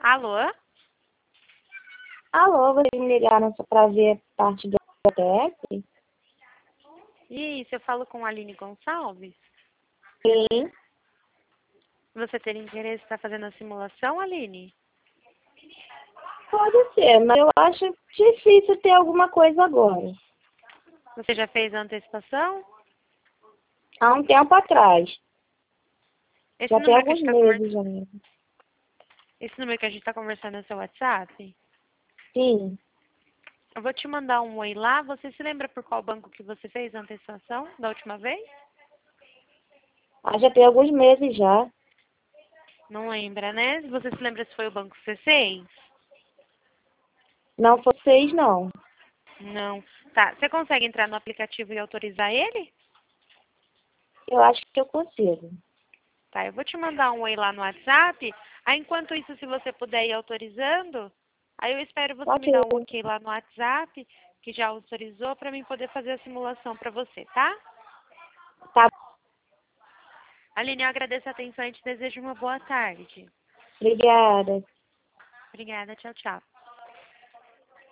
Alô? Alô, vocês me ligaram só pra ver parte do PDF? Isso, eu falo com a Aline Gonçalves. Sim, Você teria interesse em estar fazendo a simulação, Aline? pode ser, mas eu acho difícil ter alguma coisa agora. Você já fez a antecipação? Há um tempo atrás. Esse Já tem número que a alguns gente meses já mesmo. Esse número que a gente está conversando é seu WhatsApp? Sim. Eu vou te mandar um oi lá. Você se lembra por qual banco que você fez a antecipação da última vez? Já tem alguns meses já. Não lembra, né? Você se lembra se foi o banco C6? Não foi 6, não. Não. Tá. Você consegue entrar no aplicativo e autorizar ele? Eu acho que eu consigo. Tá, eu vou te mandar um oi lá no WhatsApp. Aí, enquanto isso, se você puder ir autorizando, aí eu espero você me Ok. dar um ok lá no WhatsApp, que já autorizou, para mim poder fazer a simulação para você, tá? Tá. Aline, eu agradeço a atenção e te desejo uma boa tarde. Obrigada. Obrigada, tchau, tchau.